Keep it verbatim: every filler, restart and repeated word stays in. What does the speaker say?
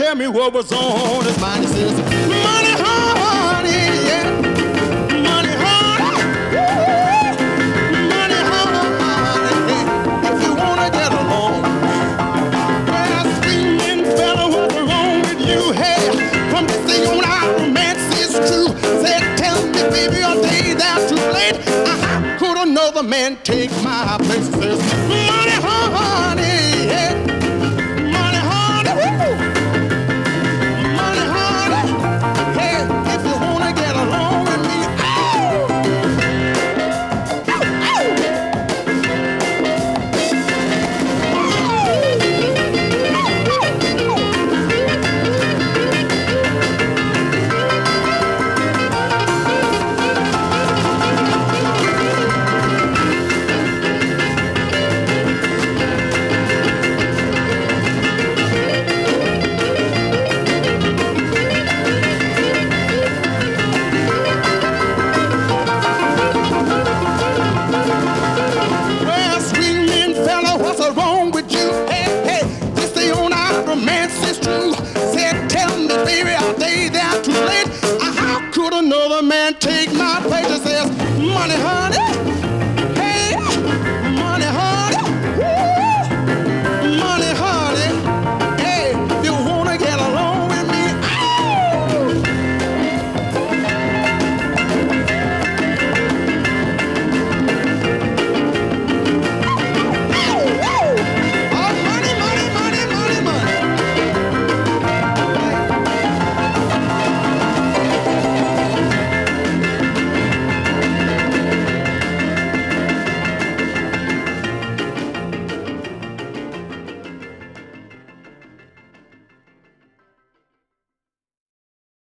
tell me what was on his mind. He says, money, honey, yeah. Money, honey, woo. Money, honey, yeah. If you wanna get along, well, screaming fella, what's wrong with you? Hey, from this day on, our romance is true. Said, tell me, baby, are they there too late? Uh-huh. Could another man take my place? He says, money, honey, yeah. Money, honey, woo. Money, honey, hey, if you wanna get along with me, oh, oh, well, screaming fella, what's wrong with you? Hey, hey, this day on our romance